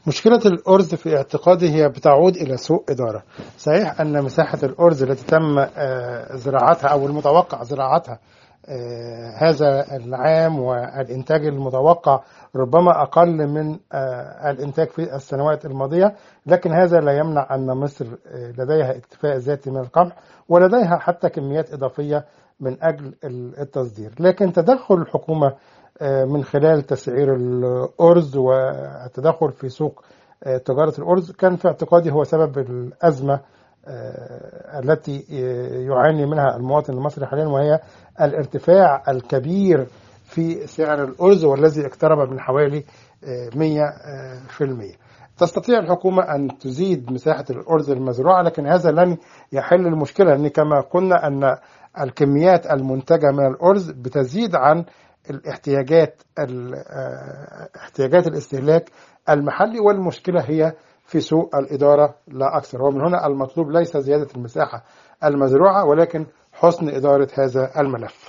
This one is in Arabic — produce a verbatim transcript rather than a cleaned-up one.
مشكلة الأرز في اعتقادي هي بتعود إلى سوء إدارة. صحيح أن مساحة الأرز التي تم زراعتها أو المتوقع زراعتها هذا العام والإنتاج المتوقع ربما أقل من الإنتاج في السنوات الماضية، لكن هذا لا يمنع أن مصر لديها اكتفاء ذاتي من القمح ولديها حتى كميات إضافية من أجل التصدير. لكن تدخل الحكومة من خلال تسعير الأرز والتدخل في سوق تجارة الأرز كان في اعتقادي هو سبب الأزمة التي يعاني منها المواطن المصري حاليا، وهي الارتفاع الكبير في سعر الأرز والذي اقترب من حوالي مئة بالمئة. تستطيع الحكومة أن تزيد مساحة الأرز المزروعة، لكن هذا لن يحل المشكلة، لأن كما قلنا أن الكميات المنتجة من الأرز بتزيد عن الاحتياجات احتياجات الاستهلاك المحلي، والمشكلة هي في سوء الإدارة لا أكثر. ومن هنا المطلوب ليس زيادة المساحة المزروعة ولكن حسن إدارة هذا الملف.